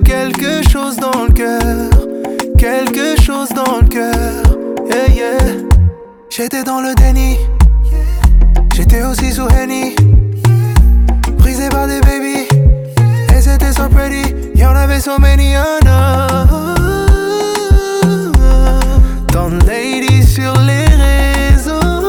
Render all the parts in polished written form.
quelque chose dans le cœur. Quelque chose dans le cœur. Yeah, yeah. J'étais dans le déni. J'étais aussi sous Henny. Brisé par des baby. Et c'était so pretty. Y'en avait so many, oh no. Tant de ladies sur les réseaux.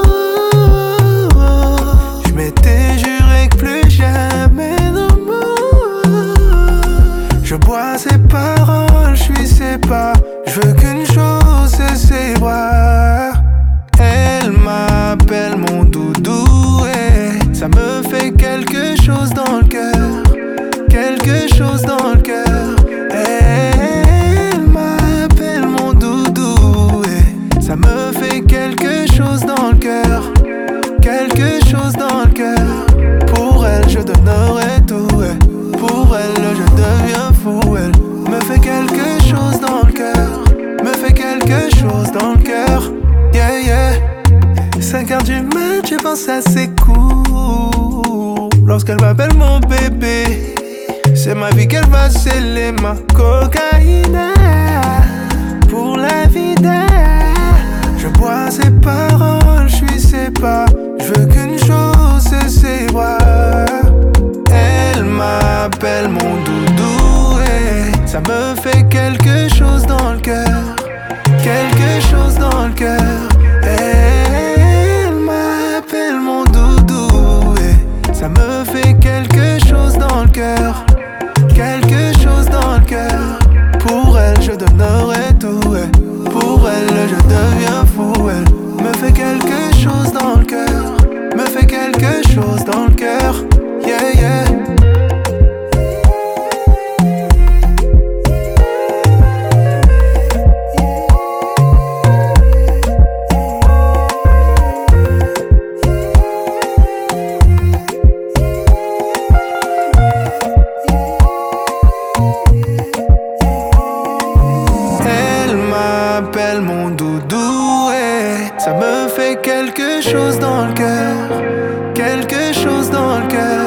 J'm'étais juré que plus jamais d'amour. Je bois ses paroles, j'suis ses pas. J'veux qu'une chose, c'est ses bras. Elle m'appelle mon doudou et ça me fait quelque chose dans le cœur. Quelque chose dans le cœur. Elle m'appelle mon doudou et ça me fait quelque chose dans le cœur. Quelque chose dans le cœur. Pour elle je donnerai tout et pour elle je deviens fou. Elle me fait quelque chose dans le cœur. Me fait quelque chose dans le cœur. Yeah yeah. 5h du mat, je pense à ses coups. Lorsqu'elle m'appelle mon bébé, c'est ma vie qu'elle va sceller, ma cocaïne. Pour la vida, je bois ses paroles, je suis ses pas. Je veux qu'une chose, c'est ses bras. Elle m'appelle mon doudou et ça me fait quelque chose dans le cœur. Quelque chose dans le cœur. Elle m'appelle mon doudou et ça me fait quelque chose dans le cœur. Quelque chose dans le cœur. Pour elle je donnerai tout et pour elle je deviens fou. Elle me fait quelque chose dans le cœur. Me fait quelque chose dans le cœur. Yeah yeah. M'appelle mon doudou et ça me fait quelque chose dans le cœur. Quelque chose dans le cœur.